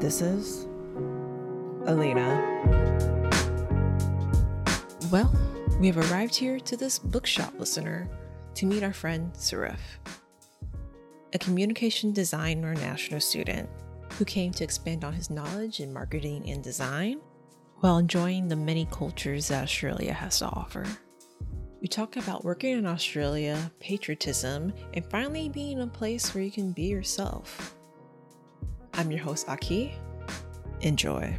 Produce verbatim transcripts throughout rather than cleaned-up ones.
This is Alina. Well, we have arrived here to this bookshop listener to meet our friend Sarif, a communication design international student who came to expand on his knowledge in marketing and design while enjoying the many cultures that Australia has to offer. We talk about working in Australia, patriotism, and finally being a place where you can be yourself. I'm your host, Aki. Enjoy.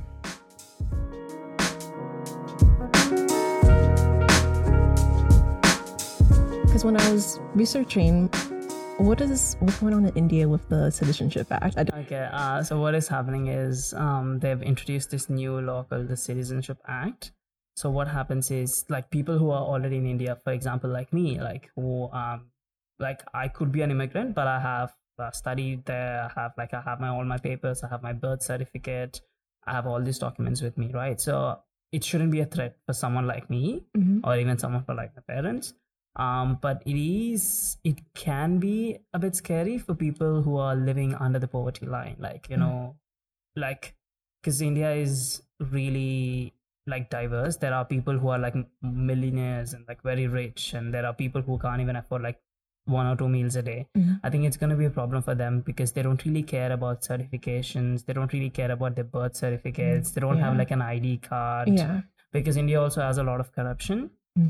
Because when I was researching, what is what's going on in India with the Citizenship Act? I Okay, uh, so what is happening is um, they've introduced this new law called the Citizenship Act. So what happens is, like, people who are already in India, for example, like me, like who, um, like I could be an immigrant, but I have uh, studied there. I have like I have my all my papers. I have my birth certificate. I have all these documents with me, right? So it shouldn't be a threat for someone like me, mm-hmm. or even someone for like my parents. Um, but it is, it can be a bit scary for people who are living under the poverty line, like, you mm. know, like, because India is really like diverse. There are people who are like millionaires and like very rich, and there are people who can't even afford like one or two meals a day. Mm. I think it's going to be a problem for them because they don't really care about certifications. They don't really care about their birth certificates. Mm. They don't yeah. have like an I D card. Yeah. Because India also has a lot of corruption. Mm.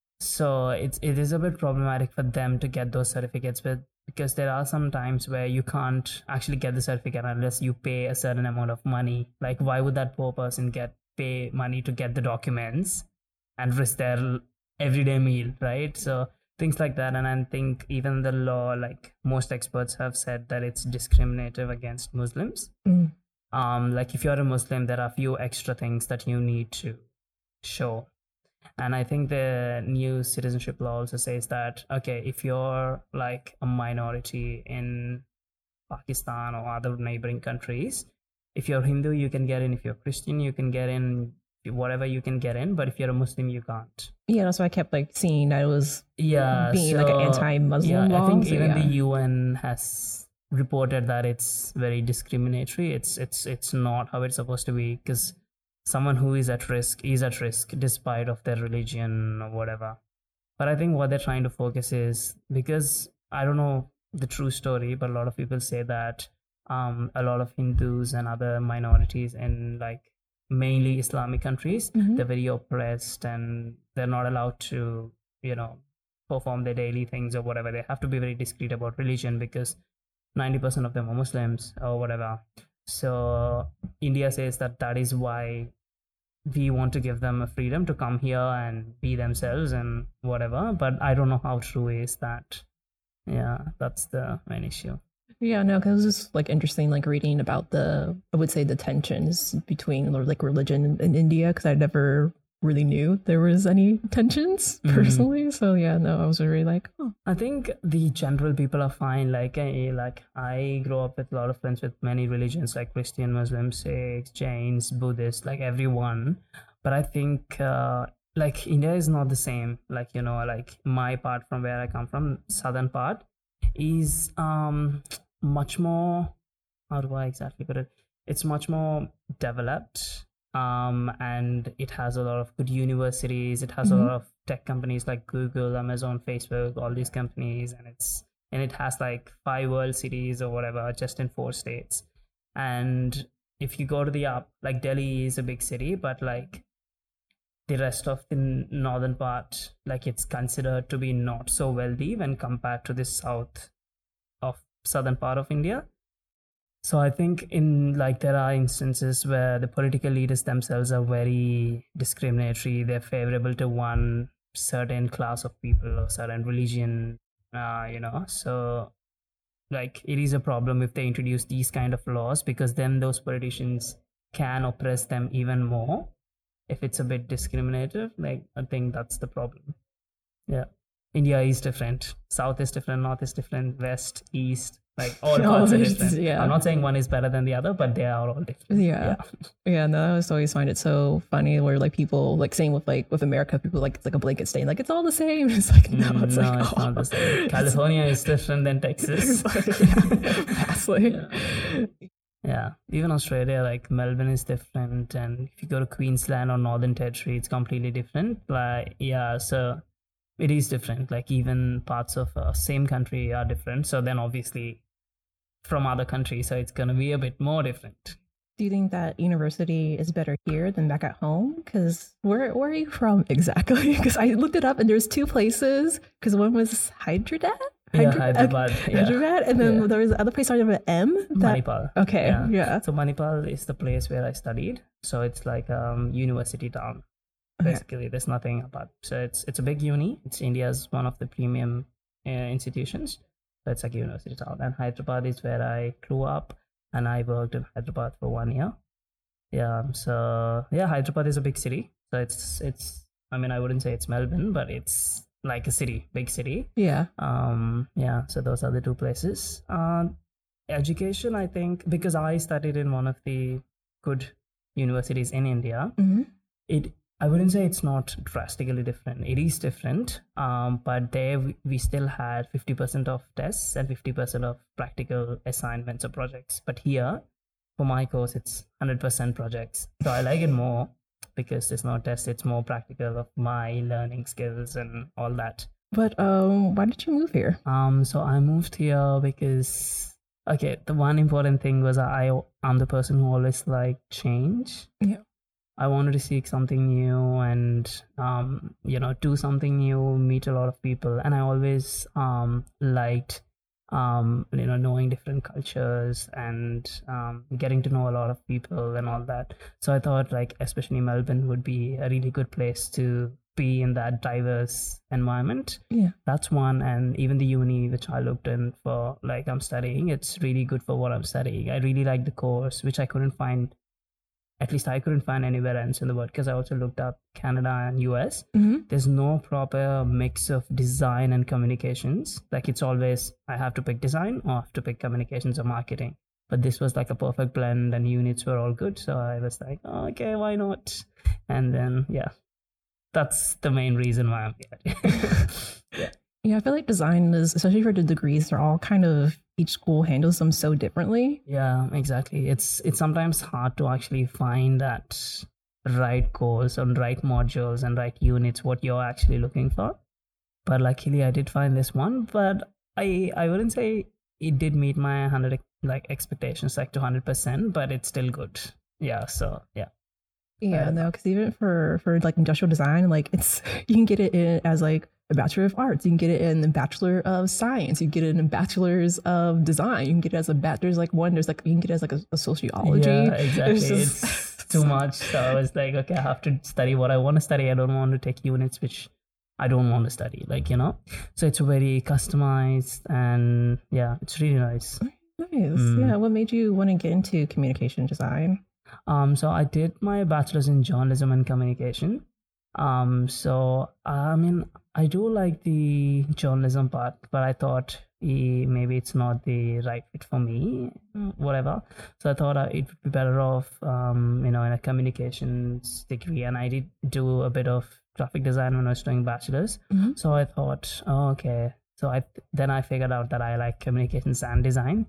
So it's it is a bit problematic for them to get those certificates, but because there are some times where you can't actually get the certificate unless you pay a certain amount of money. Like, why would that poor person get pay money to get the documents and risk their everyday meal, right? So things like that. And I think even the law, like most experts have said that it's discriminative against Muslims. Mm. Um, like if you're a Muslim, there are a few extra things that you need to show. And I think the new citizenship law also says that, okay, if you're like a minority in Pakistan or other neighboring countries, if you're Hindu, you can get in. If you're Christian, you can get in. Whatever, you can get in. But if you're a Muslim, you can't. Yeah, that's why I kept like seeing that it was yeah, being so, like an anti-Muslim yeah, law. I think so, even yeah. the U N has reported that it's very discriminatory. It's it's it's not how it's supposed to be, because someone who is at risk is at risk despite of their religion or whatever. But I think what they're trying to focus is, because I don't know the true story, but a lot of people say that um, a lot of Hindus and other minorities in like mainly Islamic countries, mm-hmm. they're very oppressed and they're not allowed to, you know, perform their daily things or whatever. They have to be very discreet about religion because ninety percent of them are Muslims or whatever. So India says that that is why we want to give them a freedom to come here and be themselves and whatever. But I don't know how true is that. Yeah, that's the main issue. Yeah, no, because it was just like interesting, like reading about the, I would say the tensions between like religion in India, because I never really knew there was any tensions personally. Mm. So yeah, no, I was really like, oh. I think the general people are fine. Like, I, like I grew up with a lot of friends with many religions, like Christian, Muslim, Sikhs, Jains, Buddhists, like everyone. But I think uh, like India is not the same. Like, you know, like my part from where I come from, southern part, is um much more, how do I exactly put it? It's much more developed. Um, and it has a lot of good universities. It has mm-hmm. a lot of tech companies like Google, Amazon, Facebook, all these companies, and it's and it has like five world cities or whatever just in four states. And if you go to the up, like Delhi is a big city, but like the rest of the northern part, like it's considered to be not so wealthy when compared to the south of southern part of India. So I think in like there are instances where the political leaders themselves are very discriminatory. They're favorable to one certain class of people or certain religion, uh, you know. So like it is a problem if they introduce these kind of laws, because then those politicians can oppress them even more. If it's a bit discriminative, like I think that's the problem. Yeah. India is different. South is different. North is different. West, East, like all parts are different. Yeah. I'm not saying one is better than the other, but they are all different. Yeah. Yeah. yeah no, I always always find it so funny where like people, like same with like with America, people like it's like a blanket stain, like it's all the same. It's like, no, it's no, like, it's oh. not the same. California is different than Texas. Vastly. Yeah. Yeah, even Australia, like Melbourne is different, and if you go to Queensland or Northern Territory, it's completely different. Like, yeah, so it is different. Like, even parts of uh, same country are different. So then, obviously, from other countries, so it's gonna be a bit more different. Do you think that university is better here than back at home? Because where where are you from exactly? Because I looked it up, and there's two places. Because one was Hyderabad. Yeah, Hyderabad. Uh, yeah. Hyderabad, and then Yeah. there was the other place starting with M. That, Manipal. okay, yeah. yeah. So Manipal is the place where I studied. So it's like um university town. Basically, okay. There's nothing about. So it's it's a big uni. It's India's one of the premium uh, institutions. So it's like a university town. And Hyderabad is where I grew up, and I worked in Hyderabad for one year. Yeah. So yeah, Hyderabad is a big city. So it's it's. I mean, I wouldn't say it's Melbourne, but it's like a city, big city. Yeah. Um. Yeah. So those are the two places. Um. Education, I think, because I studied in one of the good universities in India. Mm-hmm. It. I wouldn't say it's not drastically different. It is different, um, but there we, we still had fifty percent of tests and fifty percent of practical assignments or projects. But here, for my course, it's one hundred percent projects. So I like it more because there's no test. It's more practical of my learning skills and all that. But um, why did you move here? Um, so I moved here because, okay, the one important thing was I, I'm the person who always liked change. Yeah. I wanted to seek something new and, um, you know, do something new, meet a lot of people. And I always um, liked, um, you know, knowing different cultures and um, getting to know a lot of people and all that. So I thought, like, especially Melbourne would be a really good place to be in that diverse environment. Yeah. That's one. And even the uni, which I looked in for, like, I'm studying, it's really good for what I'm studying. I really like the course, which I couldn't find. At least I couldn't find anywhere else in the world because I also looked up Canada and U S. Mm-hmm. There's no proper mix of design and communications. Like it's always, I have to pick design or I have to pick communications or marketing. But this was like a perfect blend and units were all good. So I was like, oh, okay, why not? And then, yeah, that's the main reason why I'm here. yeah. Yeah, I feel like design is, especially for the degrees, they're all kind of, each school handles them so differently. Yeah, exactly. It's it's sometimes hard to actually find that right course and right modules and right units, what you're actually looking for. But luckily I did find this one, but I I wouldn't say it did meet my one hundred like expectations like to one hundred percent, but it's still good. Yeah, so yeah. Yeah, uh, no, because even for, for like industrial design, like it's, you can get it in as like a Bachelor of Arts, you can get it in the Bachelor of Science, you can get it in a Bachelor's of Design, you can get it as a Bachelor's like one, there's like, you can get it as like a, a sociology. Yeah, exactly. It's, just, it's too much. So I was like, okay, I have to study what I want to study. I don't want to take units which I don't want to study, like, you know? So it's very customized and yeah, it's really nice. Nice. Mm. Yeah. What made you want to get into communication design? Um, so I did my bachelor's in journalism and communication. Um, so I mean, I do like the journalism part, but I thought eh, maybe it's not the right fit for me, whatever. So I thought uh, it would be better off, um, you know, in a communications degree. And I did do a bit of graphic design when I was doing bachelor's. Mm-hmm. So I thought, oh, okay. So I then I figured out that I like communications and design.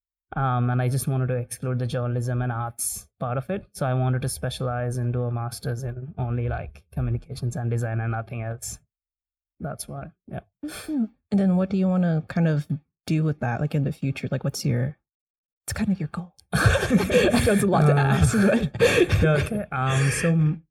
Um, and I just wanted to exclude the journalism and arts part of it. So I wanted to specialize and do a master's in only like communications and design and nothing else. That's why, yeah. And then what do you want to kind of do with that, like in the future? Like what's your, it's kind of your goal? That's a lot to uh, ask. But. Okay. Um. So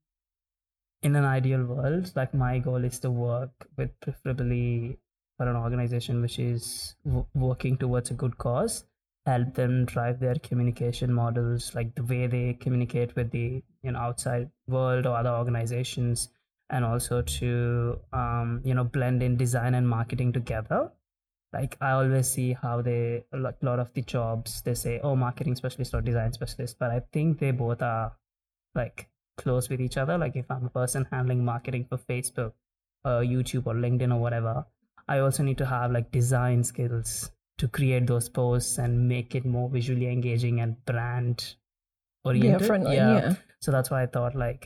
in an ideal world, like my goal is to work with preferably for an organization which is w- working towards a good cause. Help them drive their communication models, like the way they communicate with the you know outside world or other organizations, and also to um, you know blend in design and marketing together. Like I always see how they a lot of the jobs they say, oh, marketing specialist or design specialist, but I think they both are like close with each other. Like if I'm a person handling marketing for Facebook, or YouTube or LinkedIn or whatever, I also need to have like design skills to create those posts and make it more visually engaging and brand oriented. Yeah, friendly, yeah. yeah. So that's why I thought like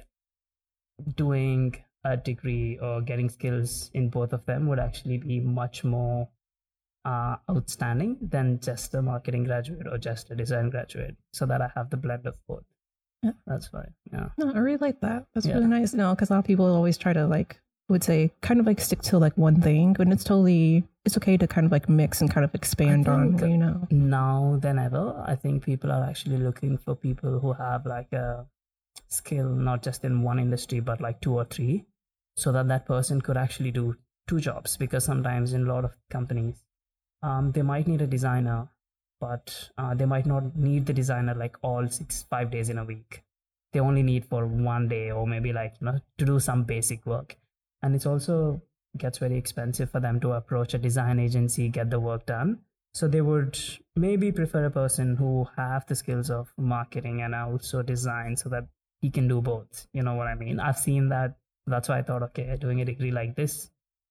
doing a degree or getting skills in both of them would actually be much more uh, outstanding than just a marketing graduate or just a design graduate, so that I have the blend of both. Yeah. That's why. Yeah. No, I really like that. That's Yeah. really nice. No, because a lot of people always try to like would say kind of like stick to like one thing, but it's totally it's okay to kind of like mix and kind of expand on, you know. Now than ever, I think people are actually looking for people who have like a skill not just in one industry but like two or three, so that that person could actually do two jobs. Because sometimes in a lot of companies, um, they might need a designer, but uh, they might not need the designer like all six five days in a week. They only need for one day, or maybe like, you know, to do some basic work. And it's also gets very expensive for them to approach a design agency, get the work done. So they would maybe prefer a person who have the skills of marketing and also design, so that he can do both. You know what I mean? I've seen that. That's why I thought, okay, doing a degree like this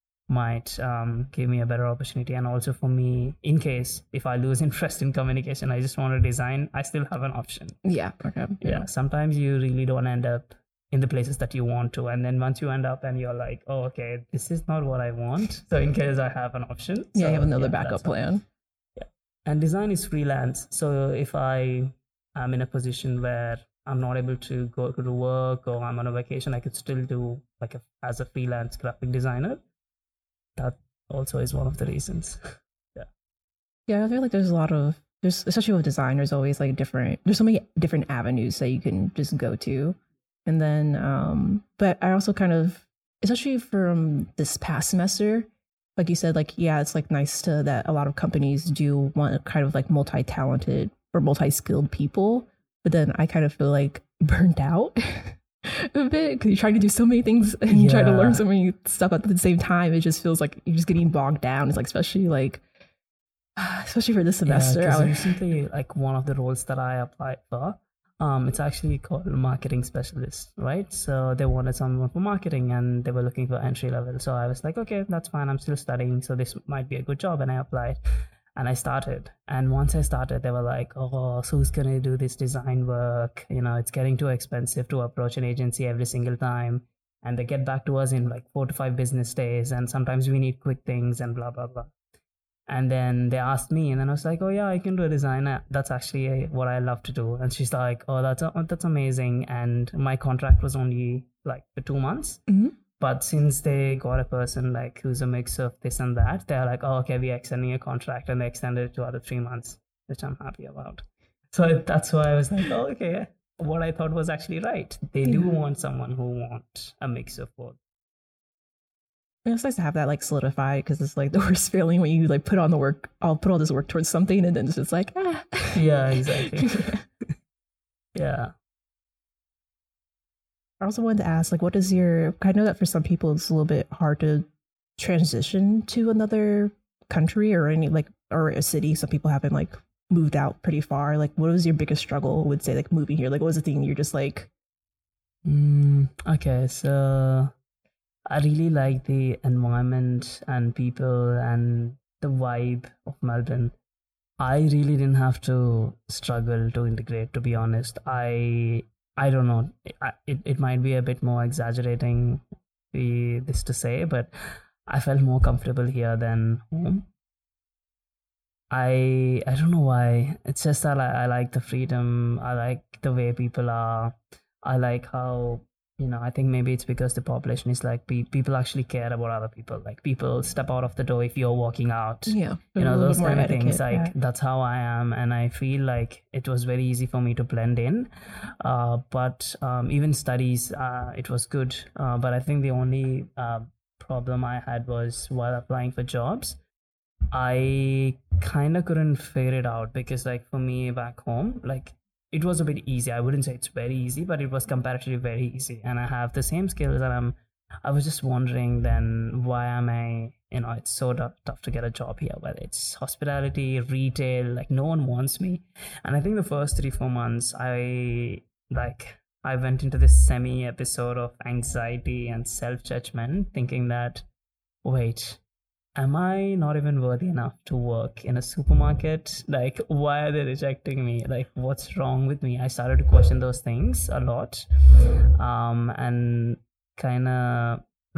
might um, give me a better opportunity. And also for me, in case if I lose interest in communication, I just want to design, I still have an option. Yeah. Okay. Yeah. yeah. Sometimes you really don't end up in the places that you want to. And then once you end up and you're like, oh, okay, this is not what I want. So in case I have an option. Yeah, so, you have another yeah, backup plan. Yeah. And design is freelance. So if I am in a position where I'm not able to go to work or I'm on a vacation, I could still do like a, as a freelance graphic designer. That also is one of the reasons. Yeah. Yeah, I feel like there's a lot of, there's especially with design, there's always like different, there's so many different avenues that you can just go to. And then, um, but I also kind of, especially from this past semester, like you said, like, yeah, it's like nice to that a lot of companies do want kind of like multi-talented or multi-skilled people. But then I kind of feel like burnt out a bit because you're trying to do so many things and yeah. try to learn so many stuff at the same time. It just feels like you're just getting bogged down. It's like, especially like, especially for this semester. Yeah, I was recently, like one of the roles that I applied for, um, it's actually called marketing specialist, right? So they wanted someone for marketing and they were looking for entry level. So I was like, okay, that's fine. I'm still studying, so this might be a good job. And I applied. And I started. And once I started, they were like, oh, so who's going to do this design work? You know, it's getting too expensive to approach an agency every single time. And they get back to us in like four to five business days. And sometimes we need quick things and blah, blah, blah. And then they asked me, and then I was like, oh, yeah, I can do a design. That's actually what I love to do. And she's like, oh, that's that's amazing. And my contract was only like for two months. Mm-hmm. But since they got a person like who's a mix of this and that, they're like, oh, okay, we're extending a contract, and they extended it to other three months, which I'm happy about. So that's why I was like, oh, okay, what I thought was actually right. They yeah. do want someone who wants a mix of both. It's nice to have that like solidified, because it's like the worst feeling when you like put on the work, I'll put all this work towards something, and then it's just like, ah. Yeah, exactly. Yeah. I also wanted to ask, like, what is your, I know that for some people it's a little bit hard to transition to another country or any like, or a city. Some people haven't like moved out pretty far. Like, what was your biggest struggle, would say, like moving here? Like, what was the thing you're just like? Mm, okay, so I really like the environment and people and the vibe of Melbourne. I really didn't have to struggle to integrate, to be honest. I I don't know. It it might be a bit more exaggerating the this to say, but I felt more comfortable here than home. I I don't know why. It's just that I, I like the freedom. I like the way people are. I like how, you know, I think maybe it's because the population is like pe- people actually care about other people. Like people step out of the door if you're walking out. Yeah. You know, those kind of things. Like yeah. That's how I am. And I feel like it was very easy for me to blend in. Uh, but um, even studies, uh, it was good. Uh, but I think the only uh, problem I had was while applying for jobs, I kind of couldn't figure it out because like for me back home, like it was a bit easy. I wouldn't say it's very easy, but it was comparatively very easy. And I have the same skills, and I'm, I was just wondering then why am I, you know, it's so tough, tough to get a job here, whether it's hospitality, retail, like no one wants me. And I think the first three, four months, I like, I went into this semi episode of anxiety and self-judgment thinking that, wait, am I not even worthy enough to work in a supermarket? Like, why are they rejecting me? Like, what's wrong with me? I started to question those things a lot. Um, and kind of like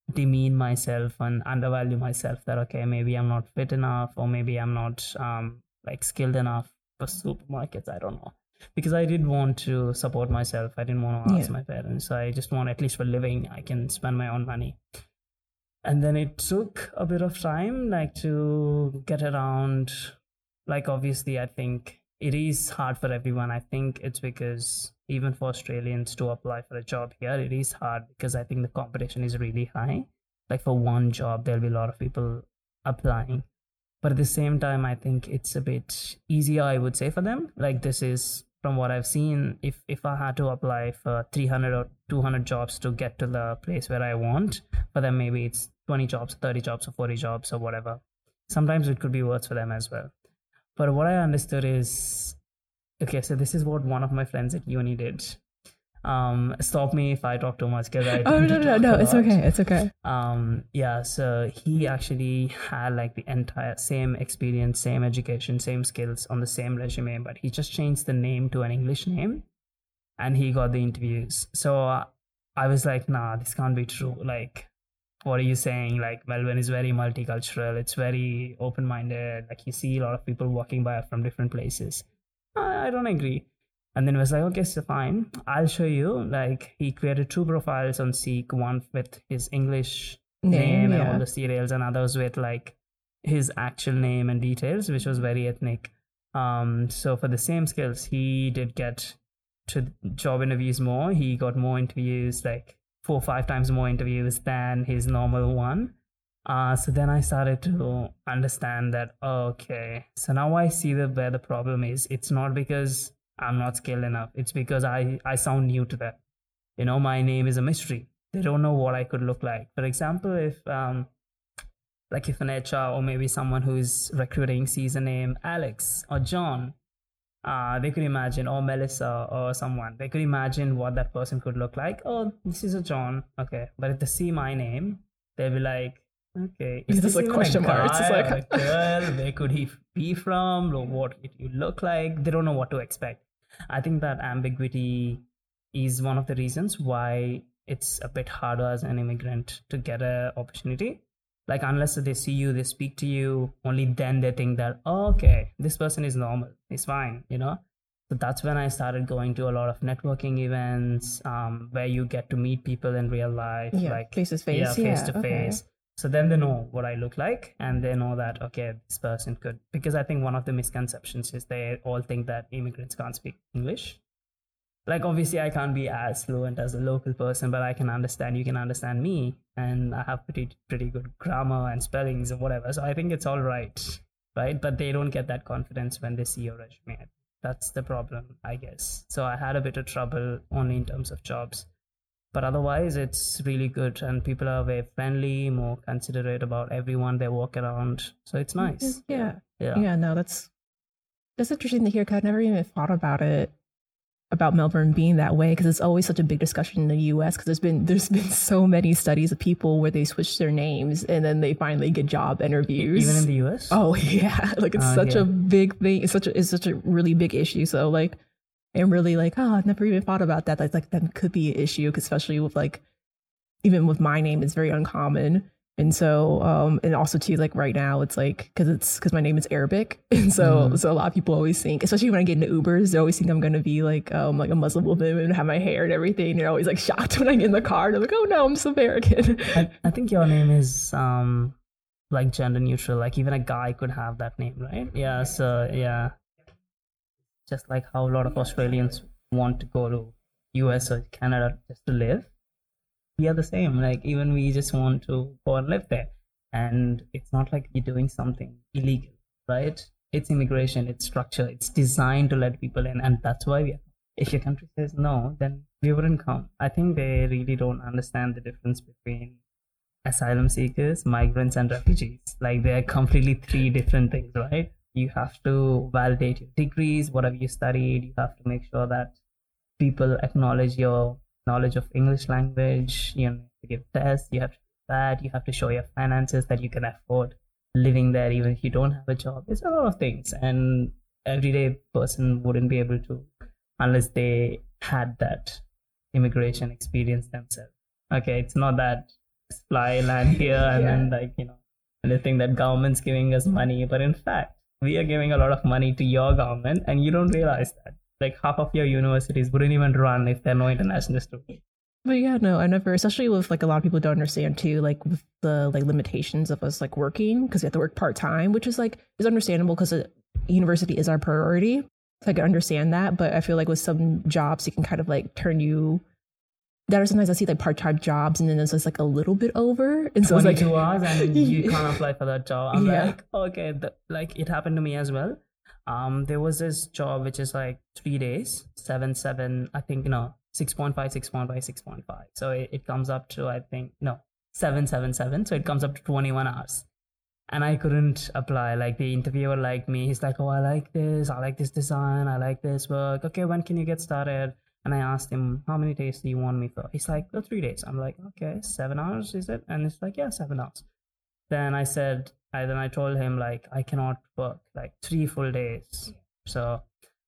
demean myself and undervalue myself, that okay, maybe I'm not fit enough, or maybe I'm not um like skilled enough for supermarkets. I don't know, because I did want to support myself. I didn't want to ask Yeah. my parents. I just want, at least for living, I can spend my own money. And then it took a bit of time, like, to get around. Like, obviously, I think it is hard for everyone. I think it's because even for Australians to apply for a job here, it is hard because I think the competition is really high. Like, for one job, there'll be a lot of people applying. But at the same time, I think it's a bit easier, I would say, for them. Like, this is, from what I've seen, if, if I had to apply for three hundred or two hundred jobs to get to the place where I want, for them, maybe it's twenty jobs, thirty jobs, or forty jobs, or whatever. Sometimes it could be worse for them as well. But what I understood is, okay, so this is what one of my friends at uni did. Um, stop me if I talk too much, because I Oh, no, no, no, it's okay, it's okay. Um, yeah, so he actually had like the entire same experience, same education, same skills on the same resume, but he just changed the name to an English name, and he got the interviews. So uh, I was like, nah, this can't be true. Like, what are you saying? Like, Melbourne is very multicultural. It's very open-minded. Like, you see a lot of people walking by from different places. I, I don't agree. And then it was like, okay, so fine. I'll show you. Like, he created two profiles on Seek, one with his English name, Name, and yeah. all the serials, and others with like his actual name and details, which was very ethnic. Um, so for the same skills, he did get to job interviews more. He got more interviews, like four or five times more interviews than his normal one. Uh, so then I started to understand that, okay, so now I see the, where the problem is. It's not because I'm not skilled enough. It's because I, I sound new to them. You know, my name is a mystery. They don't know what I could look like. For example, if um, like if an H R or maybe someone who's recruiting sees a name Alex or John, uh, they could imagine, or Melissa or someone, they could imagine what that person could look like. Oh, this is a John. Okay. But if they see my name, they'll be like, okay, is It's this like even question a marks. It's guy like- or a girl? Where could he be from? Or what did you look like? They don't know what to expect. I think that ambiguity is one of the reasons why it's a bit harder as an immigrant to get an opportunity. Like, unless they see you, they speak to you, only then they think that, oh, okay, this person is normal, he's fine, you know? So that's when I started going to a lot of networking events, um, where you get to meet people in real life, Yeah, like face to face. yeah, face Yeah, to okay. face. So then they know what I look like, and they know that, okay, this person could, because I think one of the misconceptions is they all think that immigrants can't speak English. Like, obviously I can't be as fluent as a local person, but I can understand, you can understand me, and I have pretty pretty good grammar and spellings and whatever. So I think it's all right, right? But they don't get that confidence when they see your resume. That's the problem, I guess. So I had a bit of trouble only in terms of jobs. But otherwise, it's really good, and people are very friendly, more considerate about everyone they walk around. So it's nice. Yeah. Yeah. Yeah, no, that's that's interesting to hear, because I've never even thought about it, about Melbourne being that way, because it's always such a big discussion in the U S, because there's been there's been so many studies of people where they switch their names and then they finally get job interviews. Even in the U S? Oh yeah, like it's Oh, such yeah. a big thing. It's such a it's such a really big issue. So like, I'm really like, oh, I've never even thought about that. That's like that could be an issue, 'cause especially with like, even with my name, it's very uncommon. And so, um, and also too, like right now, it's like, because it's because my name is Arabic, and so Mhm. so a lot of people always think, especially when I get into Ubers, they always think I'm gonna be like um like a Muslim woman and have my hair and everything. They're always like shocked when I get in the car. They're like, oh no, I'm just American. I, I think your name is um like gender neutral. Like, even a guy could have that name, right? Yeah. So yeah, just like how a lot of Australians want to go to U S or Canada just to live. We are the same. Like, even we just want to go and live there, and it's not like you're doing something illegal, right? It's immigration, it's structure, it's designed to let people in, and that's why we are. If your country says no, then we wouldn't come. I think they really don't understand the difference between asylum seekers, migrants, and refugees. Like, they're completely three different things, right? You have to validate your degrees, whatever you studied. You have to make sure that people acknowledge your knowledge of English language. You have to give tests, you have to do that, you have to show your finances that you can afford living there even if you don't have a job. It's a lot of things, and everyday person wouldn't be able to unless they had that immigration experience themselves. Okay, it's not that fly, land here, and Yeah. then like, you know, and they think that government's giving us money, but in fact, we are giving a lot of money to your government, and you don't realize that. Like half of your universities wouldn't even run if there are no international students. But yeah, no, I never, especially with like a lot of people don't understand too, like with the like limitations of us like working because we have to work part time, which is like is understandable because university is our priority. So I can understand that, but I feel like with some jobs, it can kind of like turn you. That are sometimes I see like part time jobs, and then it's just like a little bit over, and so it's like twenty-two hours, and you can't apply for that job. I'm Yeah. like, okay, the, like it happened to me as well. Um, there was this job which is like three days, seven, seven, I think, no, six point five, six point five, six point five. So it, it comes up to, I think, no, seven, seven, seven. So it comes up to twenty-one hours. And I couldn't apply. Like the interviewer liked me. He's like, oh, I like this. I like this design. I like this work. Okay, when can you get started? And I asked him, how many days do you want me for? He's like, oh, three days. I'm like, okay, seven hours, is it? And he's like, yeah, seven hours. Then I said, I, then I told him like, I cannot work like three full days. So,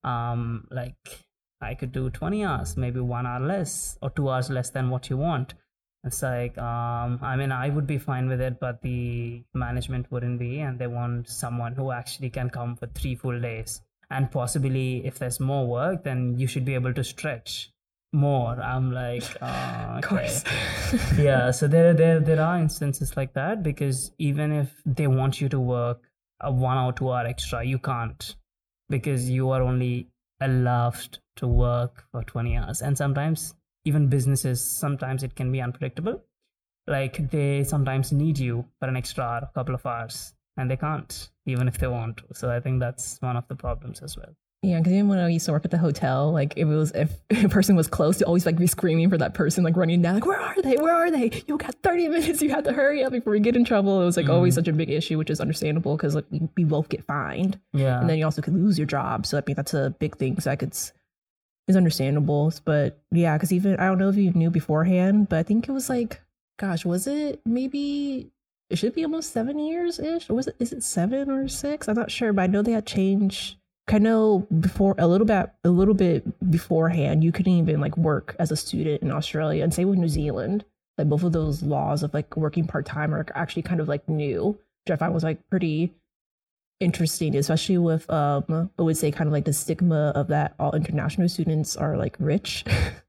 um, like I could do twenty hours, maybe one hour less or two hours less than what you want. It's like, um, I mean, I would be fine with it, but the management wouldn't be, and they want someone who actually can come for three full days. And possibly, if there's more work, then you should be able to stretch more. I'm like, uh, of course. okay. Yeah, so there, there, there are instances like that, because even if they want you to work a one or two hour extra, you can't, because you are only allowed to work for twenty hours. And sometimes even businesses, sometimes it can be unpredictable. Like they sometimes need you for an extra hour, a couple of hours, and they can't, even if they want to. So I think that's one of the problems as well. Yeah, because even when I used to work at the hotel, like if it was if a person was close, to always like be screaming for that person, like running down, like where are they? Where are they? You got thirty minutes. You have to hurry up before we get in trouble. It was like mm. always such a big issue, which is understandable because like we, we both get fined. Yeah, and then you also could lose your job. So I mean that's a big thing. So I could. It's understandable, but yeah, because even I don't know if you knew beforehand, but I think it was like, gosh, was it maybe it should be almost seven years ish, or was it? Is it seven or six? I'm not sure, but I know they had changed. I know before a little bit, a little bit beforehand, you couldn't even like work as a student in Australia, and same with New Zealand. Like both of those laws of like working part time are actually kind of like new, which I find was like pretty interesting, especially with um I would say kind of like the stigma of that all international students are like rich.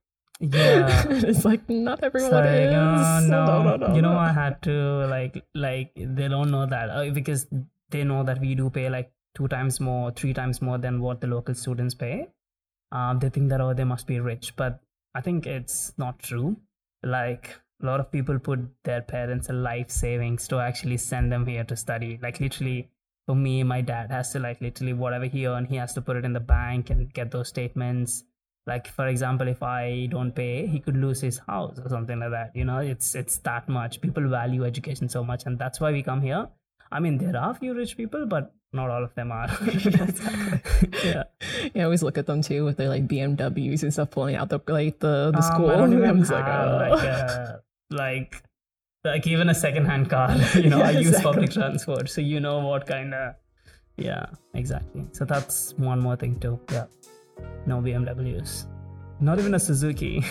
Yeah. It's like not everyone like, is. Uh, no. no, no, no, you know, no. I had to like like they don't know that uh, because they know that we do pay like two times more, three times more than what the local students pay. Um, they think that oh they must be rich, but I think it's not true. Like a lot of people put their parents' life savings to actually send them here to study. Like literally. For me, my dad has to like literally whatever he earned, he has to put it in the bank and get those statements. Like for example, if I don't pay, he could lose his house or something like that. You know, it's it's that much. People value education so much, and that's why we come here. I mean, there are a few rich people, but not all of them are. Yeah, yeah. I always look at them too with their like B M Ws and stuff pulling out the like the the um, school. I don't even I'm just have, like, oh. like, uh, like. Like even a second-hand car, you know, yeah, I use exactly. public transport, so you know what kind of, yeah, exactly. So that's one more thing too. Yeah, no B M Ws, not even a Suzuki.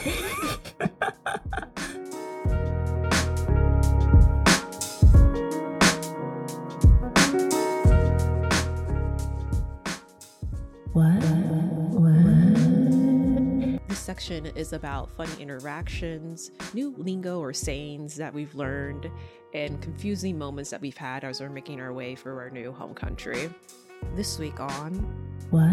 What? What? This section is about funny interactions, new lingo or sayings that we've learned, and confusing moments that we've had as we're making our way through our new home country. This week on What?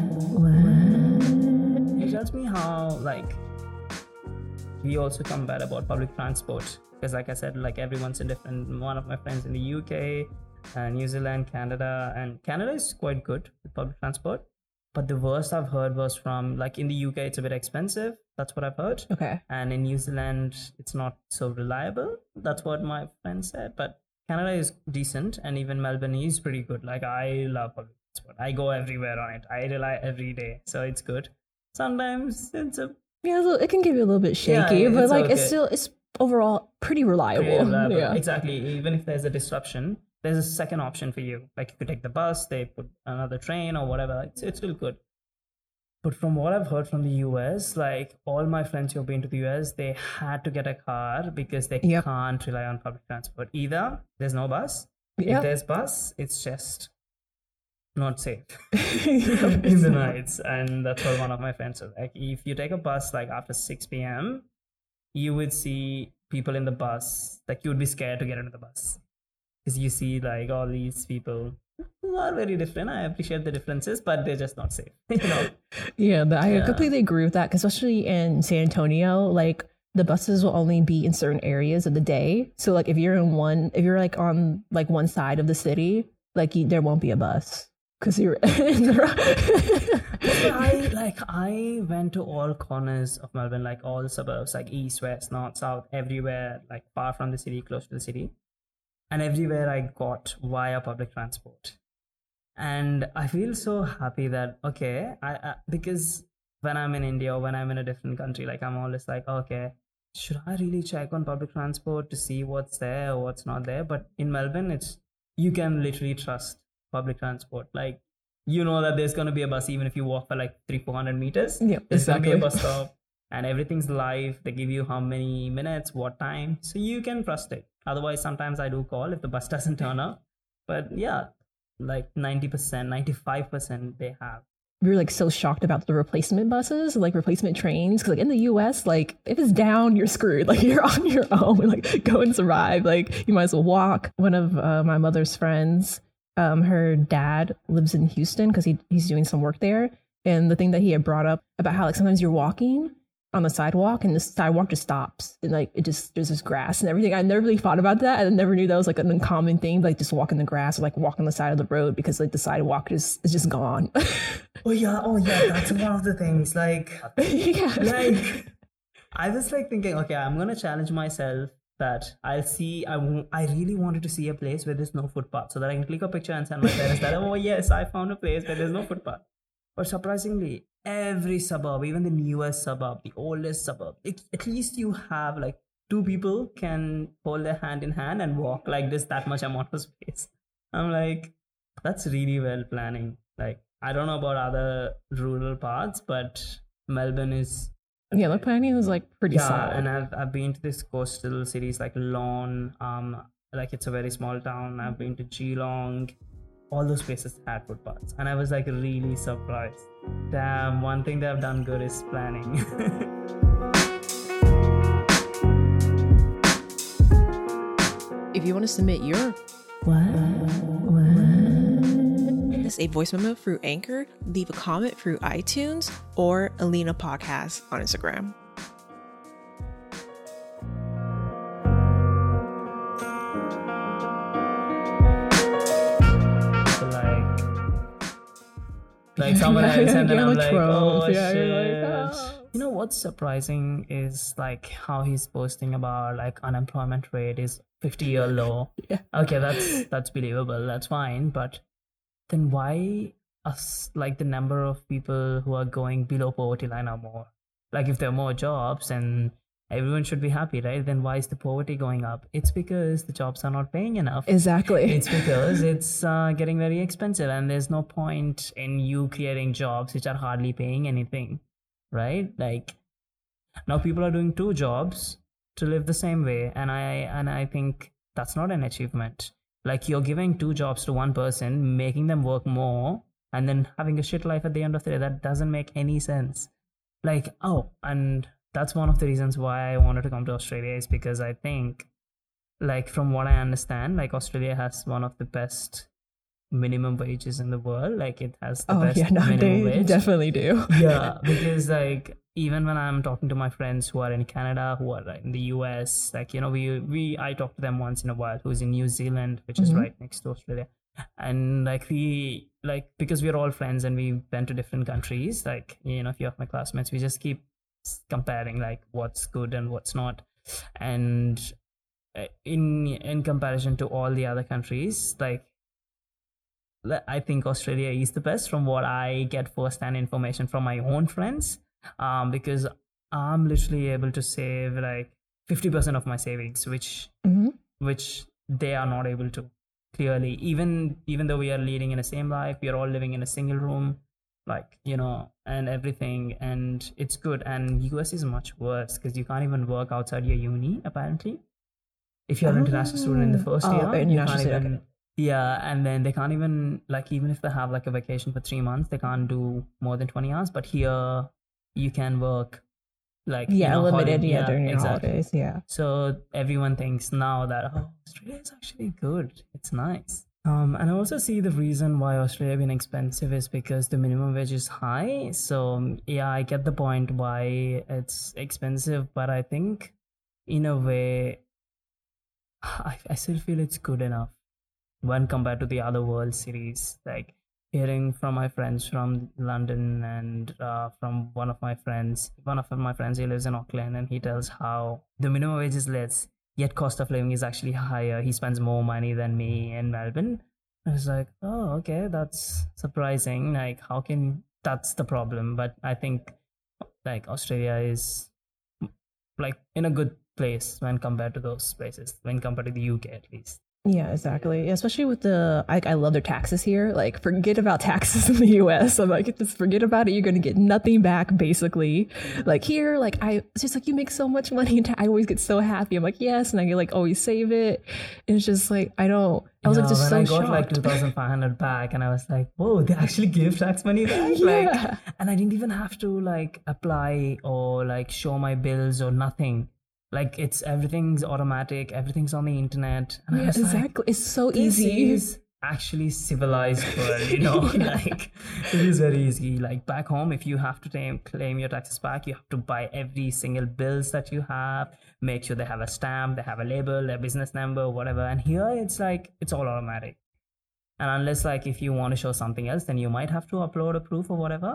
What? You asked me how, like, we also come bad about public transport. Because like I said, like everyone's in different, one of my friends in the U K, uh, New Zealand, Canada, and Canada is quite good with public transport. But the worst I've heard was from, like in the U K, it's a bit expensive. That's what I've heard. Okay. And in New Zealand, it's not so reliable. That's what my friend said. But Canada is decent. And even Melbourne is pretty good. Like I love public transport. I go everywhere on it. I rely every day. So it's good. Sometimes it's a... Yeah, a little, it can give you a little bit shaky. Yeah, but like okay. it's still, it's overall pretty reliable. Pretty reliable. Yeah. Exactly. Even if there's a disruption, there's a second option for you. Like you could take the bus, they put another train or whatever. It's, it's still good. But from what I've heard from the U S, like all my friends who have been to the U S, they had to get a car because they Yep. can't rely on public transport. Either there's no bus. If Yep. there's bus, it's just not safe Yep. in the nights. And that's what one of my friends said. Like if you take a bus like after six p.m., you would see people in the bus, like you would be scared to get into the bus. Because you see like all these people who are very different. I appreciate the differences, but they're just not safe. You know? Yeah, but I Yeah. completely agree with that, 'cause especially in San Antonio, like the buses will only be in certain areas of the day. So like if you're in one, if you're like on like one side of the city, like you, there won't be a bus because you're in the I like I went to all corners of Melbourne, like all the suburbs, like east, west, north, south, everywhere, like far from the city, close to the city. And everywhere I got via public transport. And I feel so happy that, okay, I, I because when I'm in India or when I'm in a different country, like I'm always like, okay, should I really check on public transport to see what's there or what's not there? But in Melbourne, it's you can literally trust public transport. Like, you know that there's going to be a bus even if you walk for like three, four hundred meters. Yep, There's going to be a exactly. bus stop and everything's live. They give you how many minutes, what time. So you can trust it. Otherwise, sometimes I do call if the bus doesn't turn up. But yeah, like ninety percent, ninety-five percent they have. we were like so shocked about the replacement buses, like replacement trains. Cause like in the U S, like if it's down, you're screwed. Like you're on your own, like go and survive. Like you might as well walk. One of uh, my mother's friends, um, her dad lives in Houston because he, he's doing some work there. And the thing that he had brought up about how like sometimes you're walking on the sidewalk and the sidewalk just stops and like it just there's this grass and everything. I never really thought about that. I never knew that was like an uncommon thing, like just walk in the grass or like walk on the side of the road because like the sidewalk is is just gone. Oh yeah, oh yeah, that's one of the things. Like, Yeah. like I was like thinking, okay, I'm gonna challenge myself that I'll see. I w- I really wanted to see a place where there's no footpath, so that I can click a picture and send my parents that, oh yes, I found a place where there's no footpath. But surprisingly, every suburb, even the newest suburb, the oldest suburb, it, at least you have like two people can hold their hand in hand and walk like this that much amount of space. I'm like, that's really well planning. Like, I don't know about other rural parts, but Melbourne is Yeah, the planning was like pretty yeah, solid. and I've I've been to these coastal cities like Lorne, um, like it's a very small town. I've been to Geelong. All those places had footpaths, and I was like really surprised. Damn, one thing they've done good is planning. If you want to submit your What? Send us a voice memo through Anchor, leave a comment through iTunes, or Alina Podcast on Instagram. Like someone else, and then Yeah, I'm like like, twelve. oh Yeah, shit. you're like, oh. You know what's surprising is like how he's posting about like unemployment rate is fifty year low. Yeah. Okay, that's that's believable. That's fine, but then why us like the number of people who are going below poverty line are more? Like if there are more jobs and everyone should be happy, right? Then why is the poverty going up? It's because the jobs are not paying enough. Exactly. It's because it's uh, getting very expensive, and there's no point in you creating jobs which are hardly paying anything, right? Like now people are doing two jobs to live the same way, and I and I think that's not an achievement. Like you're giving two jobs to one person, making them work more, and then having a shit life at the end of the day. That doesn't make any sense. Like, oh, and that's one of the reasons why I wanted to come to Australia, is because I think, like, from what I understand, like Australia has one of the best minimum wages in the world. Like it has the Oh best yeah, no, minimum they wage. definitely do. Yeah, because like even when I'm talking to my friends who are in Canada, who are in the U S, like, you know, we we I talk to them once in a while, who's in New Zealand, which is Mhm. right next to Australia. And like we like because we're all friends and we went to different countries, like, you know, a few of my classmates, we just keep comparing like what's good and what's not. And uh, in in comparison to all the other countries, like I think Australia is the best from what I get first-hand information from my own friends, um, because I'm literally able to save like fifty percent of my savings, which hmm which they are not able to. Clearly, even even though we are leading in the same life, we are all living in a single room. like, you know, and everything, and it's good. And U S is much worse because you can't even work outside your uni apparently. If you're an international student in the Oh, first oh, year, you international can't student. even Okay. yeah, and then they can't even, like, even if they have like a vacation for three months, they can't do more than twenty hours. But here you can work, like, you Yeah, know, limited. holiday. Yeah, Yeah, during your exactly. holidays. Yeah. So everyone thinks now that, oh, Australia is actually good. It's nice. Um, and I also see the reason why Australia being expensive is because the minimum wage is high. So um, yeah, I get the point why it's expensive, but I think in a way, I, I still feel it's good enough when compared to the other world cities. Like hearing from my friends from London and uh, from one of my friends, one of my friends, he lives in Auckland, and he tells how the minimum wage is less, yet cost of living is actually higher. He spends more money than me in Melbourne. I was like, oh, okay, that's surprising. Like, how can that's the problem? But I think like Australia is like in a good place when compared to those places, when compared to the U K at least. Yeah, exactly. Especially with the, I, I love their taxes here. Like, forget about taxes in the U S. I'm like, just forget about it. You're going to get nothing back, basically. Like, here, like, I, it's just like, you make so much money. And I always get so happy. I'm like, yes. And I get, like, always save it. And it's just like, I don't, I was Yeah, like, just when so I got like shocked. two thousand five hundred back, and I was like, whoa, they actually give tax money back? Yeah. Like, and I didn't even have to like apply or like show my bills or nothing. Like, it's everything's automatic, everything's on the internet. And I Yeah, was like, exactly. It's so this easy. is actually civilized world, you know. Yeah. Like, it is very easy. Like back home, if you have to claim, claim your taxes back, you have to buy every single bills that you have, make sure they have a stamp, they have a label, their business number, whatever. And here it's like it's all automatic. And unless like if you want to show something else, then you might have to upload a proof or whatever.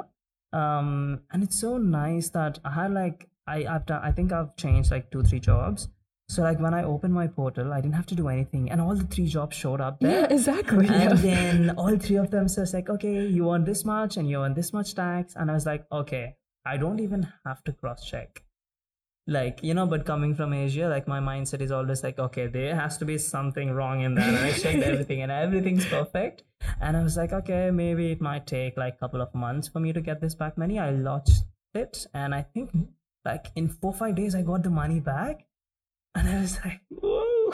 Um and it's so nice that I had like I, I've done I think I've changed like two, three jobs. So like when I opened my portal, I didn't have to do anything, and all the three jobs showed up there. Yeah, exactly. And Yeah. then all three of them says like, okay, you earn this much and you earn this much tax. And I was like, okay, I don't even have to cross check. Like, you know, but coming from Asia, like my mindset is always like, okay, there has to be something wrong in that. And I checked everything and everything's perfect. And I was like, okay, maybe it might take like a couple of months for me to get this back money. I launched it, and I think like in four, five days I got the money back. And I was like, whoa,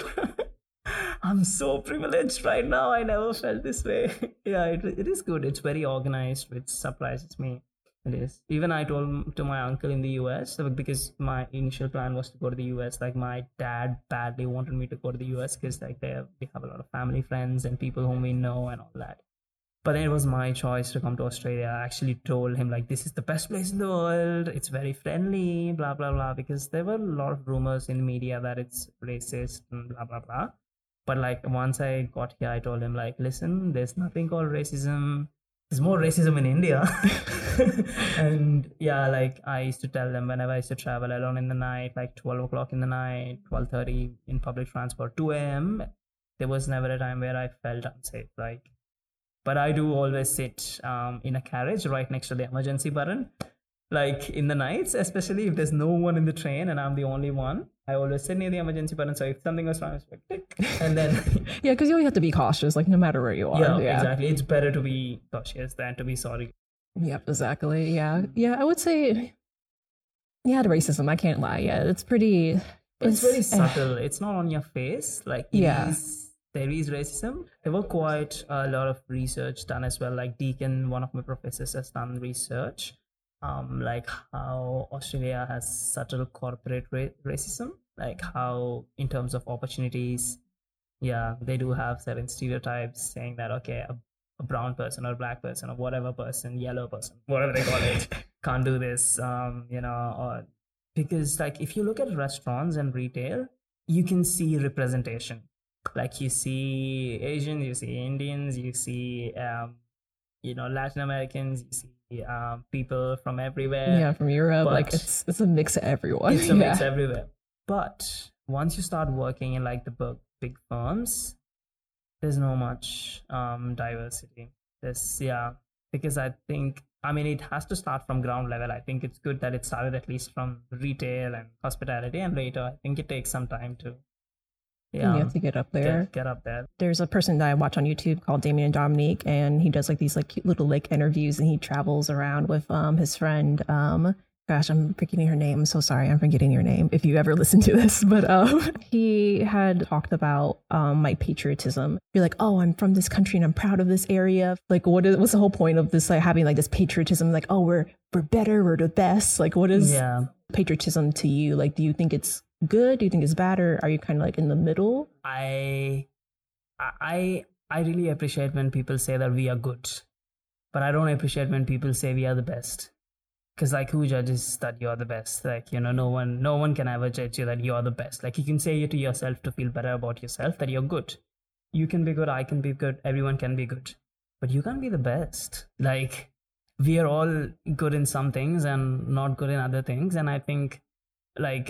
I'm so privileged right now. I never felt this way. Yeah, it, it is good. It's very organized, which surprises me. It is. Even I told to my uncle in the U S, so because my initial plan was to go to the U S. Like my dad badly wanted me to go to the U S because like they have, we have a lot of family friends and people whom we know and all that. But then it was my choice to come to Australia. I actually told him like this is the best place in the world. It's very friendly, blah blah blah. Because there were a lot of rumors in the media that it's racist and blah blah blah. But like once I got here, I told him like, listen, there's nothing called racism. There's more racism in India. And yeah, like I used to tell them whenever I used to travel alone in the night, like twelve o'clock in the night, twelve thirty in public transport, two a.m. There was never a time where I felt unsafe. Like, but I do always sit um, in a carriage right next to the emergency button. Like in the nights, especially if there's no one in the train and I'm the only one, I always sit near the emergency button. So if something goes wrong, it's like tick, and then Yeah, because you always have to be cautious, like, no matter where you are. yeah, Yeah. exactly. It's better to be cautious than to be sorry. Yep, exactly. Yeah. Yeah, I would say, yeah, the racism, I can't lie. Yeah, it's pretty. But it's, very eh, subtle. It's not on your face. Like it Yeah. is, there is racism. There were quite a lot of research done as well. Like Deacon, one of my professors, has done research, um, like how Australia has subtle corporate ra- racism. Like how, in terms of opportunities, yeah, they do have certain stereotypes saying that okay, a, a brown person or black person or whatever person, yellow person, whatever they call it, can't do this. Um, you know, or because like if you look at restaurants and retail, you can see representation. Like you see Asians, you see Indians, you see um, you know, Latin Americans, you see um, people from everywhere. Yeah, from Europe, like But- it's it's a mix of everyone. It's a yeah. mix everywhere. But once you start working in like the big, big firms, there's no much um, diversity. There's yeah, because I think I mean it has to start from ground level. I think it's good that it started at least from retail and hospitality, and later I think it takes some time to Yeah, you have to get up there. Get, get up there. There's a person that I watch on YouTube called Damien Dominique, and he does like these like cute little like interviews, and he travels around with um his friend. Um, gosh, I'm forgetting her name. I'm so sorry, I'm forgetting your name if you ever listen to this. But um, he had talked about um my patriotism. You're like, oh, I'm from this country and I'm proud of this area. Like, what is what's the whole point of this? Like having like this patriotism? Like, oh, we're we're better, we're the best. Like, what is yeah. patriotism to you? Like, do you think it's good? Do you think it's bad, or are you kind of like in the middle? I, I, I really appreciate when people say that we are good, but I don't appreciate when people say we are the best. Because like, who judges that you're the best? Like, you know, no one, no one can ever judge you that you're the best. Like, you can say it to yourself to feel better about yourself that you're good. You can be good. I can be good. Everyone can be good, but you can't be the best. Like, we are all good in some things and not good in other things, and I think. Like,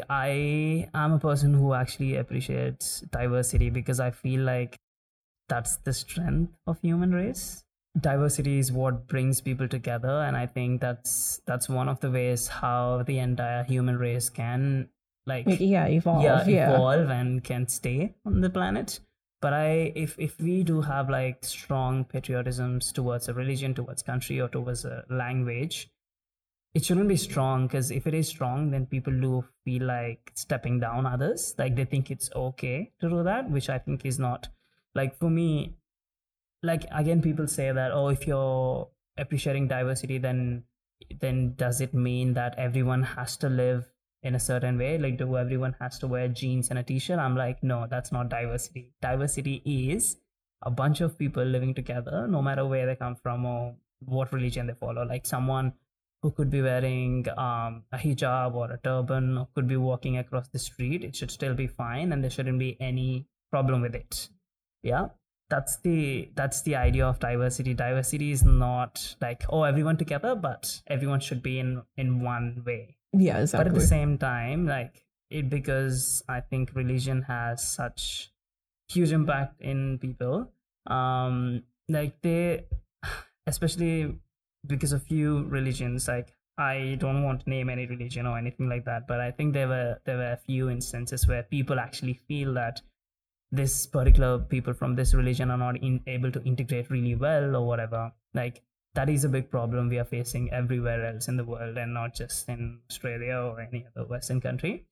I am a person who actually appreciates diversity because I feel like that's the strength of human race. Diversity is what brings people together, and I think that's that's one of the ways how the entire human race can like yeah evolve yeah, yeah. evolve and can stay on the planet. But I if if we do have like strong patriotisms towards a religion, towards country, or towards a language, it shouldn't be strong, because if it is strong, then people do feel like stepping down others. Like, they think it's okay to do that, which I think is not. Like, for me, like, again, people say that, oh, if you're appreciating diversity, then then does it mean that everyone has to live in a certain way? Like, do everyone has to wear jeans and a t-shirt? I'm like, no, that's not diversity. Diversity is a bunch of people living together, no matter where they come from or what religion they follow. Like, someone who could be wearing um, a hijab or a turban, or could be walking across the street, it should still be fine, and there shouldn't be any problem with it. Yeah, that's the that's the idea of diversity. Diversity is not like, oh, everyone together, but everyone should be in in one way. Yeah, exactly. But at the same time, like it, because I think religion has such huge impact in people. Um, like they, especially. Because a few religions, like I don't want to name any religion or anything like that, but I think there were there were a few instances where people actually feel that this particular people from this religion are not in, able to integrate really well or whatever. Like, that is a big problem we are facing everywhere else in the world, and not just in Australia or any other Western country.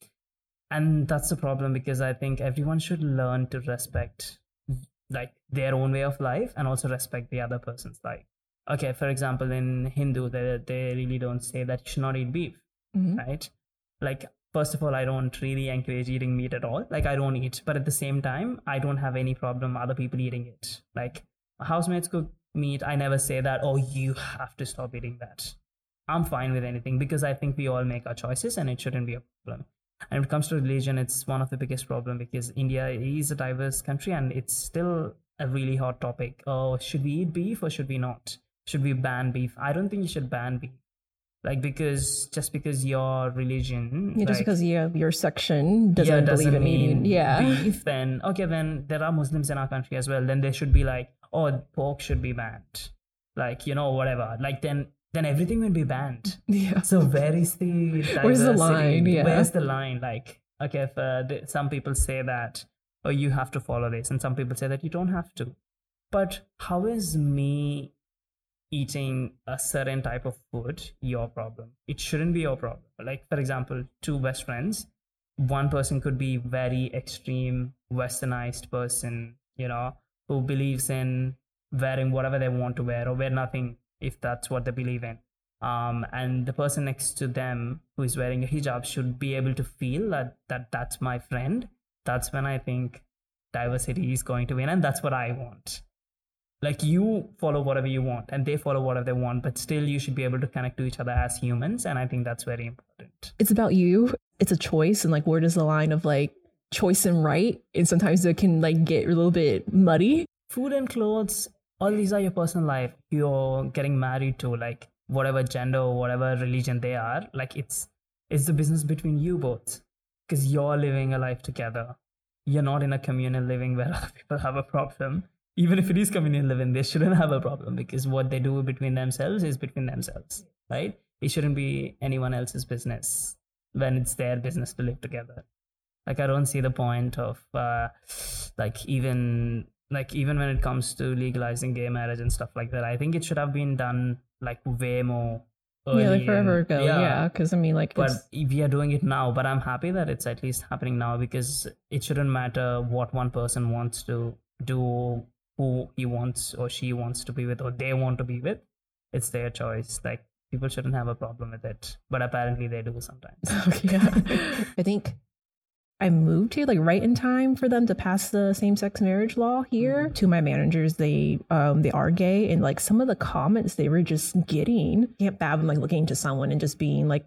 And that's the problem, because I think everyone should learn to respect like their own way of life and also respect the other person's life. Okay, for example, in Hindu, they, they really don't say that you should not eat beef, mm-hmm. right? Like, first of all, I don't really encourage eating meat at all. Like, I don't eat, but at the same time, I don't have any problem other people eating it. Like, housemates cook meat. I never say that, oh, you have to stop eating that. I'm fine with anything, because I think we all make our choices and it shouldn't be a problem. And when it comes to religion, it's one of the biggest problem, because India is a diverse country and it's still a really hot topic. Oh, should we eat beef or should we not? Should we ban beef? I don't think you should ban beef. Like, because just because your religion, yeah, just like, because your your section doesn't, yeah, doesn't believe in eating, yeah, beef, then okay, then there are Muslims in our country as well. Then they should be like, oh, pork should be banned, like, you know, whatever. Like, then then everything will be banned. Yeah. So where is the diversity? Where's the line? Yeah. Where's the line? Like, okay, if uh, the, some people say that, oh, you have to follow this, and some people say that you don't have to. But how is me eating a certain type of food your problem? It shouldn't be your problem. Like, for example, two best friends, one person could be very extreme westernized person, you know, who believes in wearing whatever they want to wear or wear nothing if that's what they believe in, um and the person next to them who is wearing a hijab should be able to feel that that that's my friend. That's when I think diversity is going to win, and that's what I want. Like, you follow whatever you want and they follow whatever they want, but still you should be able to connect to each other as humans. And I think that's very important. It's about you. It's a choice. And like, where does the line of like choice and right? And sometimes it can like get a little bit muddy. Food and clothes, all these are your personal life. You're getting married to, like, whatever gender or whatever religion they are. Like, it's it's the business between you both, because you're living a life together. You're not in a communal living where other people have a problem. Even if it is communal living, they shouldn't have a problem, because what they do between themselves is between themselves, right? It shouldn't be anyone else's business when it's their business to live together. Like, I don't see the point of uh, like even like even when it comes to legalizing gay marriage and stuff like that. I think it should have been done like way more early. Yeah, like forever in, ago. Yeah, because yeah, I mean, like, but it's... we are doing it now. But I'm happy that it's at least happening now, because it shouldn't matter what one person wants to do, who he wants or she wants to be with, or they want to be with. It's their choice. Like, people shouldn't have a problem with it, but apparently they do sometimes. Yeah, I think I moved here like right in time for them to pass the same-sex marriage law here. Mm-hmm. To my managers, they um they are gay, and like some of the comments they were just getting, can't fathom like looking to someone and just being like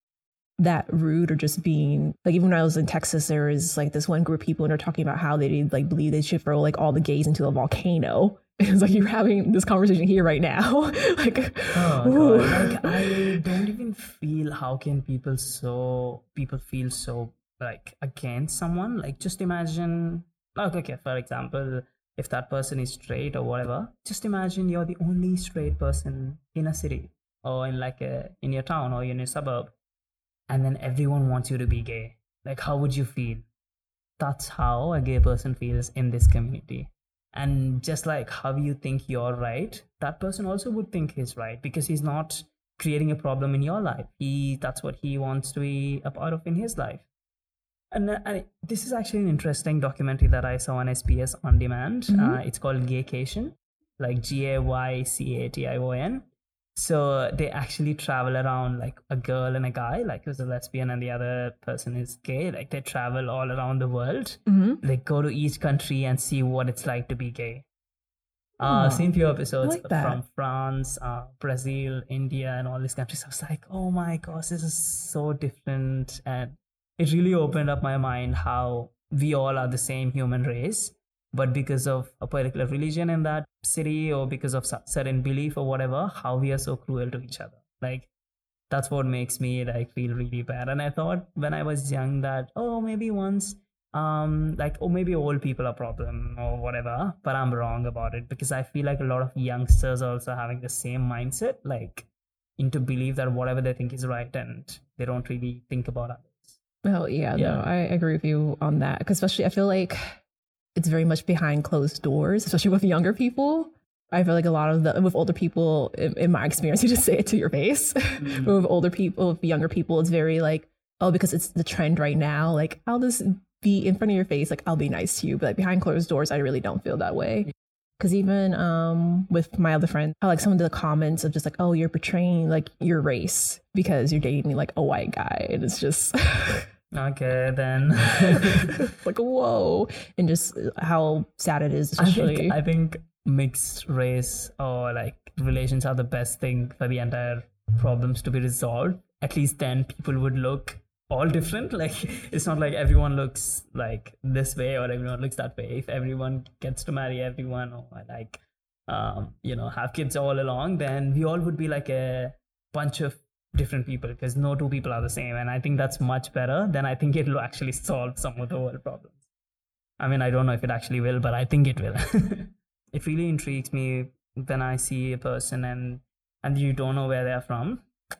that rude, or just being like, even when I was in Texas, there was like this one group of people and they're talking about how they like believe they should throw like all the gays into a volcano. It's like, you're having this conversation here right now. Like, oh God. Like, I don't even feel how can people so people feel so like against someone. Like, just imagine, like, okay, for example, if that person is straight or whatever, just imagine you're the only straight person in a city, or in like a in your town or in a suburb, and then everyone wants you to be gay. Like, how would you feel? That's how a gay person feels in this community. And just like how you think you're right, that person also would think he's right, because he's not creating a problem in your life. He that's what he wants to be a part of in his life. And, uh, and this is actually an interesting documentary that I saw on S B S On Demand. Mm-hmm. Uh, it's called Gaycation, like G A Y C A T I O N. So they actually travel around, like a girl and a guy, like who's a lesbian and the other person is gay. Like, they travel all around the world. Mm-hmm. They go to each country and see what it's like to be gay. Oh, uh, seen few episodes like from France, uh, Brazil, India, and all these countries. I was like, oh my gosh, this is so different. And it really opened up my mind how we all are the same human race, but because of a particular religion in that city, or because of certain belief or whatever, how we are so cruel to each other. Like, that's what makes me like feel really bad. And I thought when I was young that, oh, maybe once, um, like, oh, maybe old people are a problem or whatever, but I'm wrong about it, because I feel like a lot of youngsters are also having the same mindset, like, into believe that whatever they think is right, and they don't really think about others. Oh, yeah, yeah. No, I agree with you on that, because especially I feel like it's very much behind closed doors, especially with younger people. I feel like a lot of the, with older people, in, in my experience, you just say it to your face. Mm-hmm. But with older people, with younger people, it's very like, oh, because it's the trend right now, like, I'll just be in front of your face, like, I'll be nice to you. But like behind closed doors, I really don't feel that way. Because even um, with my other friend, I like some of the comments of just like, oh, you're portraying like your race because you're dating like a white guy. And it's just... Okay, then. Like, whoa. And just how sad it is, especially. I think, I think mixed race or like relations are the best thing for the entire problems to be resolved. At least then people would look all different. Like, it's not like everyone looks like this way or everyone looks that way. If everyone gets to marry everyone, or like, um, you know, have kids all along, then we all would be like a bunch of different people, because no two people are the same. And I think that's much better. Then I think it'll actually solve some of the world problems. I mean, I don't know if it actually will, but I think it will. It really intrigues me when I see a person and and you don't know where they're from.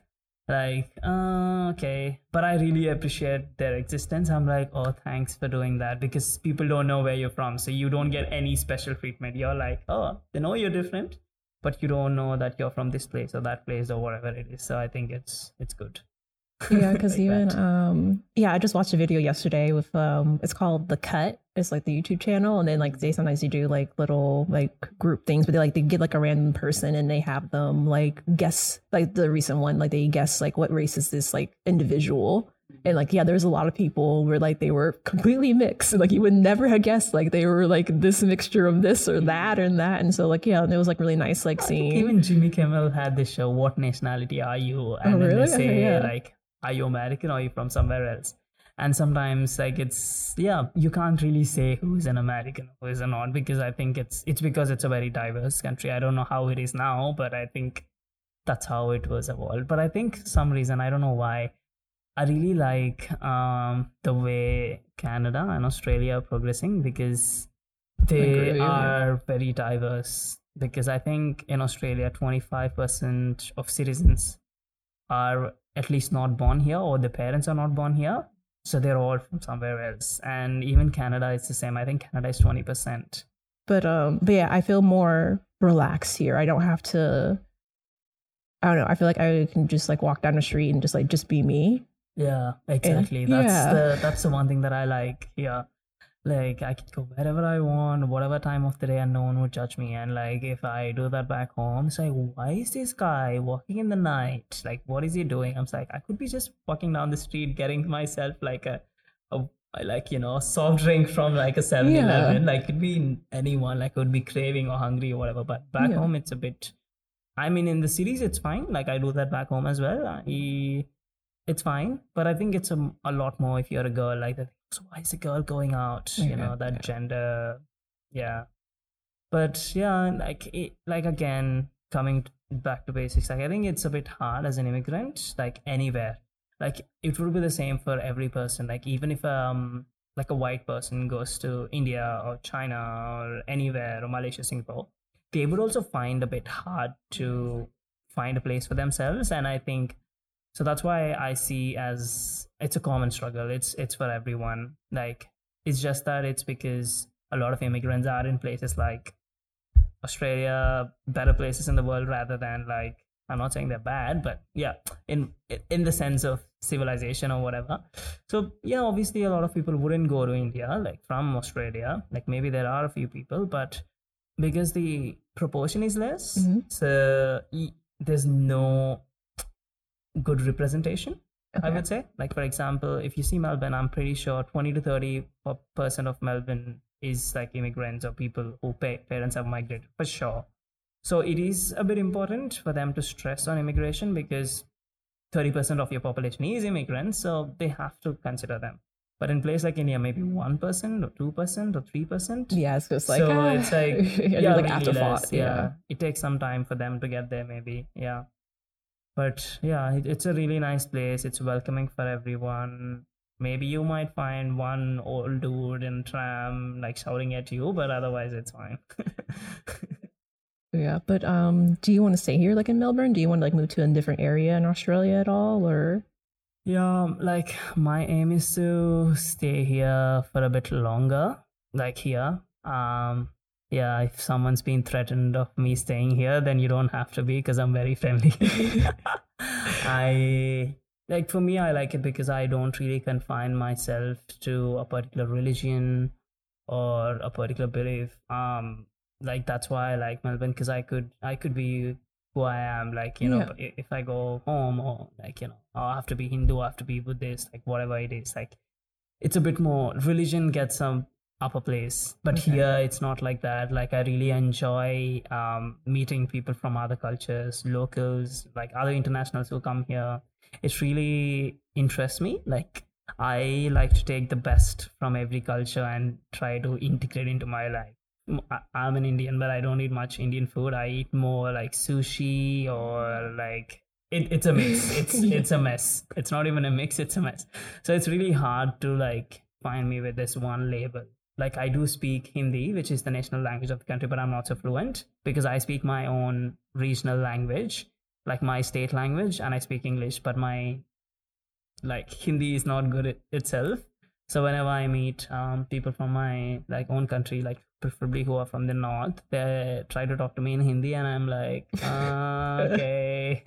Like, uh, okay, but I really appreciate their existence. I'm like, oh, thanks for doing that, because people don't know where you're from, so you don't get any special treatment. You're like, oh, they know you're different, but you don't know that you're from this place or that place or whatever it is. So I think it's it's good. Yeah, because like even that. um yeah, I just watched a video yesterday with um it's called The Cut. It's like the YouTube channel, and then like they sometimes you do like little like group things, but they like they get like a random person and they have them like guess, like the recent one, like they guess like what race is this like individual. And like, yeah, there's a lot of people where like they were completely mixed. Like you would never have guessed like they were like this mixture of this or that and that. And so like, yeah, it was like really nice like seeing. Even Jimmy Kimmel had this show, What Nationality Are You? And oh, really? Then they say yeah. like, are you American or are you from somewhere else? And sometimes like it's, yeah, you can't really say who's an American, who is not, because I think it's it's because it's a very diverse country. I don't know how it is now, but I think that's how it was evolved. But I think some reason, I don't know why, I really like um, the way Canada and Australia are progressing, because they agree, are yeah. very diverse. Because I think in Australia, twenty-five percent of citizens are at least not born here, or the parents are not born here. So they're all from somewhere else. And even Canada is the same. I think Canada is twenty percent. But um, but yeah, I feel more relaxed here. I don't have to. I don't know. I feel like I can just like walk down the street and just like just be me. Yeah, exactly. And, that's yeah. the that's the one thing that I like here. Like I can go wherever I want, whatever time of the day, and no one would judge me. And like if I do that back home, it's like, why is this guy walking in the night? Like, what is he doing? I'm like, I could be just walking down the street, getting myself like a, a like you know, a soft drink from like a seven eleven. Yeah. Like it could be anyone. Like would be craving or hungry or whatever. But back Yeah. home, it's a bit. I mean, in the cities, it's fine. Like I do that back home as well. I, it's fine, but I think it's a, a lot more if you're a girl. Like that. So why is a girl going out? Yeah, You know that yeah. gender. Yeah, but yeah, like it, like again, coming back to basics. Like I think it's a bit hard as an immigrant. Like anywhere, like it would be the same for every person. Like even if um like a white person goes to India or China or anywhere or Malaysia, Singapore, they would also find a bit hard to find a place for themselves. And I think so that's why I see as it's a common struggle. It's it's for everyone. Like it's just that it's because a lot of immigrants are in places like Australia, better places in the world rather than like, I'm not saying they're bad, but yeah, in in the sense of civilization or whatever. So yeah, obviously a lot of people wouldn't go to India like from Australia. Like maybe there are a few people, but because the proportion is less, Mhm. so y- there's no good representation. I Okay. would say, like for example, if you see Melbourne, I'm pretty sure twenty to thirty percent of Melbourne is like immigrants or people who pay, parents have migrated for sure. So it is a bit important for them to stress on immigration because thirty percent of your population is immigrants, so they have to consider them. But in place like India, maybe one percent or two percent or three percent. Yeah, it's just like So ah, it's like you're yeah, like really afterthought. less, Yeah. yeah. It takes some time for them to get there, maybe. Yeah. But yeah, it, it's a really nice place. It's welcoming for everyone. Maybe you might find one old dude in tram like shouting at you, but otherwise it's fine. Yeah, but um, do you want to stay here, like in Melbourne? Do you want to like move to a different area in Australia at all, or? Yeah, like my aim is to stay here for a bit longer, like here. Um, yeah, if someone's been threatened of me staying here, then you don't have to be because I'm very friendly. I like for me, I like it because I don't really confine myself to a particular religion or a particular belief. Um, like that's why I like Melbourne because I could I could be who I am. Like you know, Yeah. but i- if I go home or like you know, I have to be Hindu, I have to be Buddhist, like whatever it is. Like it's a bit more religion gets some upper place, but Okay. here it's not like that. Like I really enjoy um, meeting people from other cultures, locals, like other internationals who come here. It really interests me. Like I like to take the best from every culture and try to integrate into my life. M- I- I'm an Indian, but I don't eat much Indian food. I eat more like sushi or like it, it's a mix. It's Yeah. it's a mess. It's not even a mix. It's a mess. So it's really hard to like find me with this one label. Like I do speak Hindi, which is the national language of the country, but I'm not so fluent because I speak my own regional language, like my state language, and I speak English. But my like Hindi is not good it, itself. So whenever I meet um, people from my like own country, like preferably who are from the north, they try to talk to me in Hindi, and I'm like, uh, okay.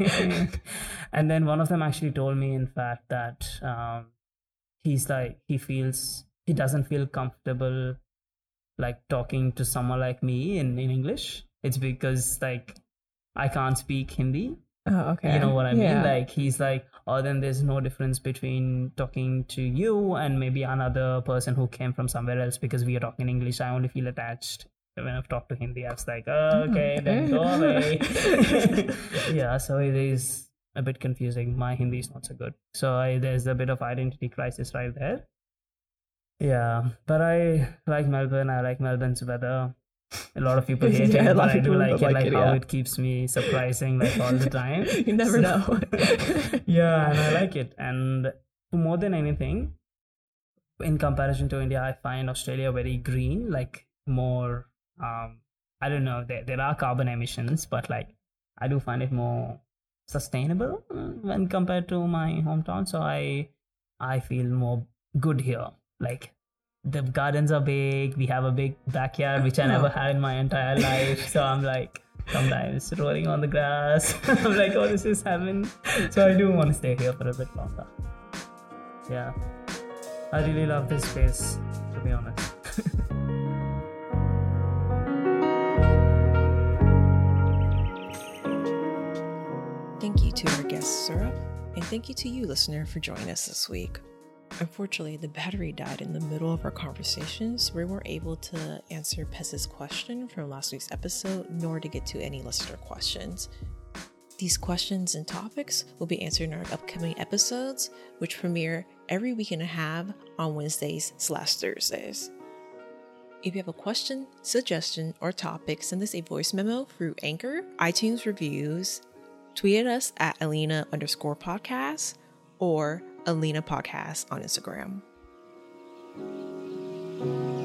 And then one of them actually told me, in fact, that um, he's like he feels he doesn't feel comfortable like talking to someone like me in, in English. It's because like I can't speak Hindi. Oh, okay. You know what I Yeah. mean? Like he's like, oh, then there's no difference between talking to you and maybe another person who came from somewhere else because we are talking English. I only feel attached when I've talked to Hindi. I was like, oh, okay, then go away. Yeah, so it is a bit confusing. My Hindi is not so good. So I, there's a bit of identity crisis right there. Yeah, but I like Melbourne. I like Melbourne's weather. A lot of people hate Yeah, a it, lot but of I do people like don't it, like like it, how yeah. it keeps me surprising, like all the time. You never So- know. Yeah, and I like it. And more than anything, in comparison to India, I find Australia very green, like more. Um, I don't know. There there are carbon emissions, but like I do find it more sustainable uh, when compared to my hometown. So I I feel more good here. Like the gardens are big. We have a big backyard, which I never had in my entire life. So I'm like sometimes rolling on the grass. I'm like, oh, this is heaven. So I do want to stay here for a bit longer. Yeah, I really love this space, to be honest. Thank you to our guest, Saurabh, and thank you to you, listener, for joining us this week. Unfortunately, the battery died in the middle of our conversation, so we weren't able to answer Pez's question from last week's episode, nor to get to any listener questions. These questions and topics will be answered in our upcoming episodes, which premiere every week and a half on Wednesdays slash Thursdays. If you have a question, suggestion, or topic, send us a voice memo through Anchor, iTunes reviews, tweet at us at Alina underscore podcast, or Alina Podcast on Instagram.